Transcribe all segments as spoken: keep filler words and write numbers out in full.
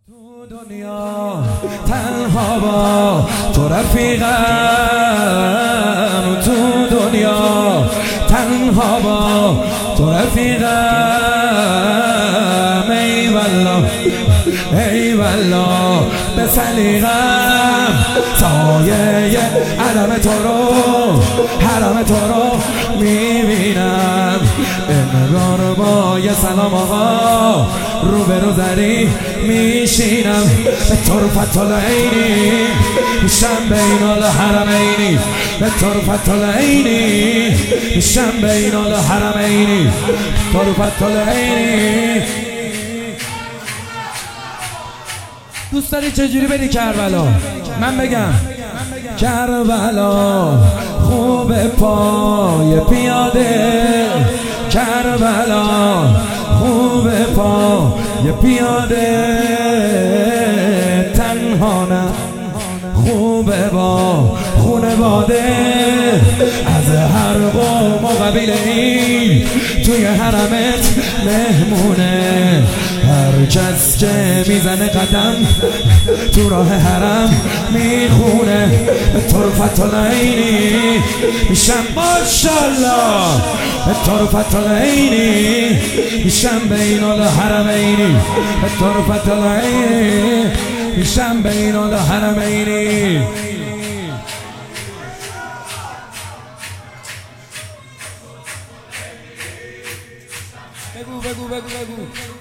تو دنیا تنها با تو رفیقم، تو دنیا تنها با تو رفیقم. ای والله ای والله به سلیقم سایه علم تو رو حرم تو رو میبینم. انگار با یه سلام آقا رو به رو زری میشینم. به طرفت العینی میشم بین الحرمینی، به طرفت العینی میشم بین الحرمینی، طرفت العینی. دوست داری چجوری بری کربلا؟ من بگم کربلا خوب پای پیاده، کربلا خوب پای پیاده، تنها نه خوبه با خونواده. از هر قوم و قبیله ای توی حرمت مهمونه. هر کس که میزنه قدم تو راه حرم میخونه. به طرفت العینی میشم ماشالله، به طرفت العینی میشم بین الحرمینی، به طرفت العینی میشم بین الحرمینی. بگو بگو بگو بگو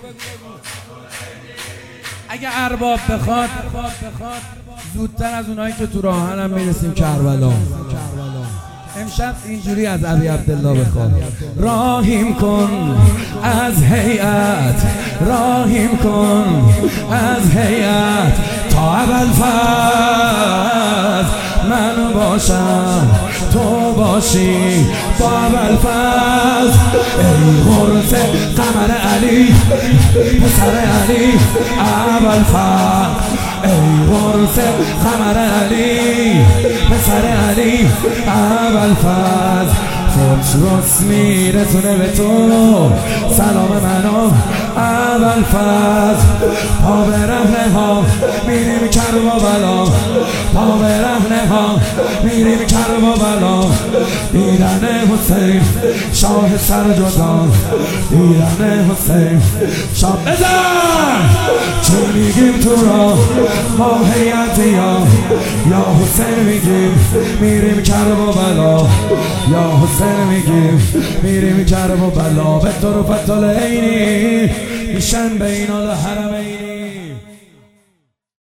اگه ارباب بخواد زودتر از اونایی که تو راهن هم میرسیم کربلا. امشب اینجوری از ابی عبدالله بخواد: راهیم کن از هیئت، راهیم کن از هیئت، تا ابوالفضل من باشم تو باشی با ابوالفضل. ای قرص قمر علی پسر علی ابوالفضل، ای قرص قمر علی پسر علی ابوالفضل. فوتروس میرسونه به تو سلام منو ابوالفضل. پا به رهنه ها میریم کربلا، پا به رهنه ها میریم کربلا. دیدن حسین شاه سرجدان، دیدن حسین شاه. بزن چه میگیم تو را ما هیئتی یا یا حسین میگیم میریم کربلا، یا حسین میگیم میریم کربلا. به طرفت العینی میشن بین الحرمینی.